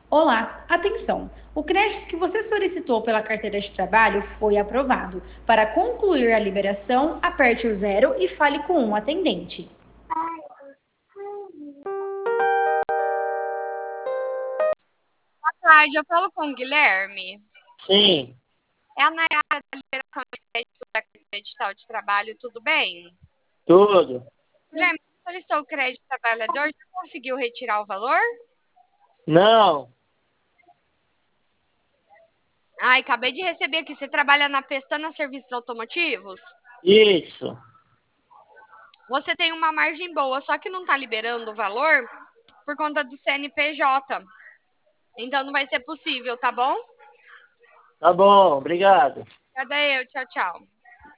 Olá, atenção! O crédito que você solicitou pela carteira de trabalho foi aprovado. Para concluir a liberação, aperte o zero e fale com um atendente. Boa tarde, eu falo com o Guilherme. Sim, É a Nayara da liberação de crédito da carteira digital de trabalho, tudo bem? tudo. Guilherme, você solicitou o crédito trabalhador, já conseguiu retirar o valor? Não, Ai, acabei de receber aqui. Você trabalha na Pestana Serviços Automotivos? isso. Você tem uma margem boa, só que não está liberando o valor por conta do CNPJ. Então não vai ser possível, tá bom? Tá bom, obrigado. Cadê eu? Tchau, tchau.